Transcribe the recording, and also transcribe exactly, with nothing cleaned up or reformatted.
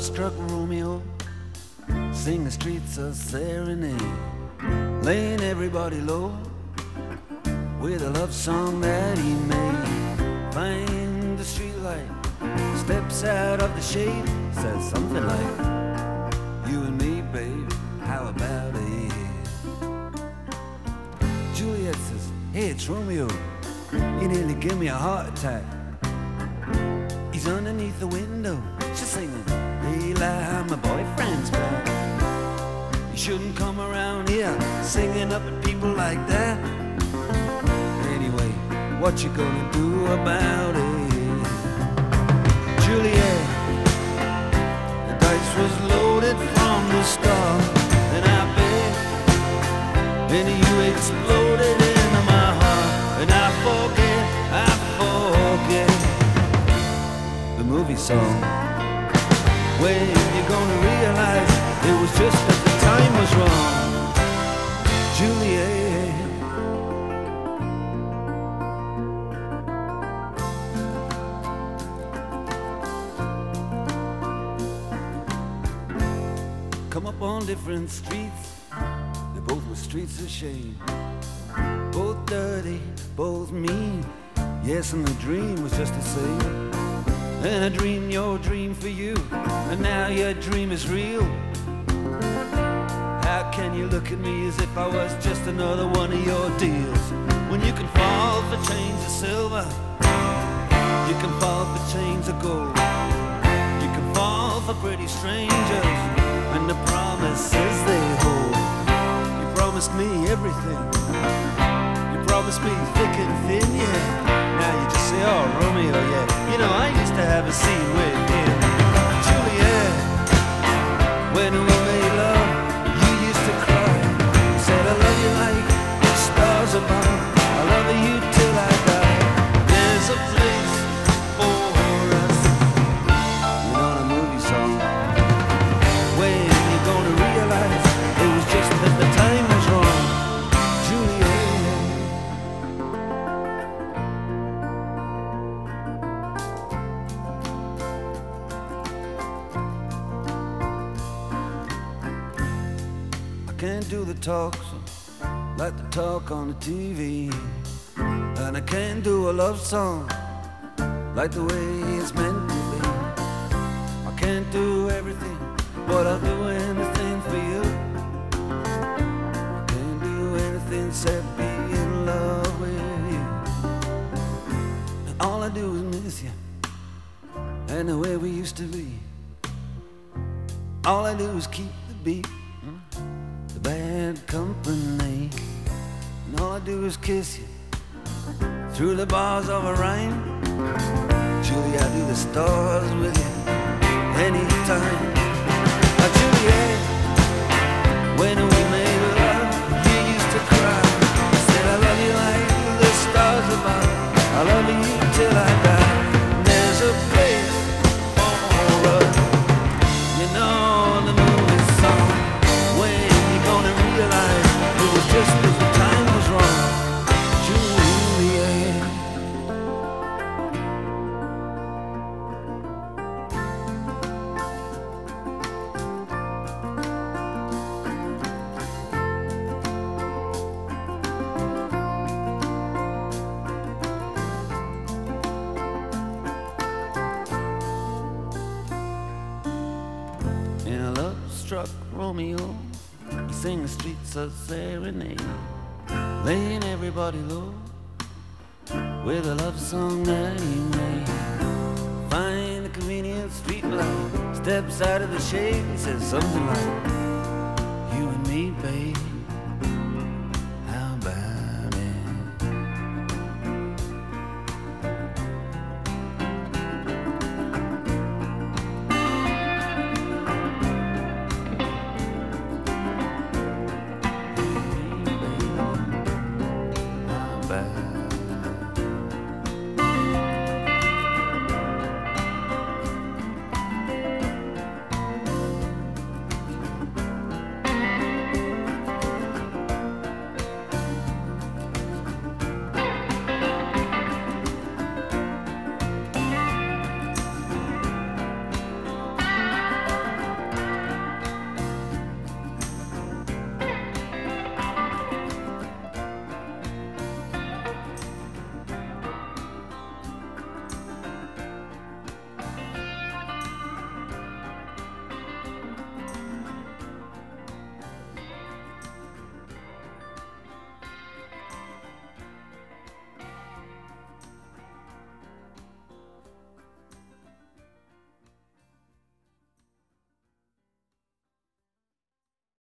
love-struck Romeo, sing the streets a serenade, laying everybody low with a love song that he made. Find the streetlight, steps out of the shade, says something like, "You and me, babe, how about it?" Juliet says, "Hey, it's Romeo, you nearly gave me a heart attack." He's underneath the window, she's singing, "Hey, lie, my boyfriend's back." You shouldn't come around here singing up at people like that. Anyway, what you gonna do about it? Juliet, the dice was loaded from the start, and I bet, and you exploded into my heart, and I forget, I forget the movie song. When you're gonna realize it was just that the time was wrong, Juliet. Come up on different streets, they both were streets of shame, both dirty, both mean. Yes, and the dream was just the same. And I dreamed your dream for you, and now your dream is real. How can you look at me as if I was just another one of your deals? When you can fall for chains of silver, you can fall for chains of gold, you can fall for pretty strangers and the promises they hold. You promised me everything, you promised me thick and thin, yeah. Now you just say, "Oh, Romeo, yeah, you know, I used to have a scene with him." Juliet, when we made love, you used to cry. You said, "I love you like the stars above, I love you till I die." There's a place for us. You know the movie song. When you're gonna realize it was just that the time was wrong, Juliet. Can't do the talk so like the talk on the T V, and I can't do a love song like the way it's meant to be. I can't do everything, but I'll do anything for you. I can't do anything except be in love with you. And all I do is miss you and the way we used to be. All I do is keep the beat, bad company, and all I do is kiss you through the bars of a rhyme. Julie, I do the stars with you anytime. Now, Juliet, when we made love, you used to cry. You said, "I love you like the stars above, I love you till I die." And there's a place for us, you know the movie song. When gonna realize it was just that the time was wrong, Juliet. In a love-struck Romeo, he sing the streets a serenade, laying everybody low with a love song that he made. Find a convenient street light, steps out of the shade, he says something like, "You and me, babe, how about it?" Bad.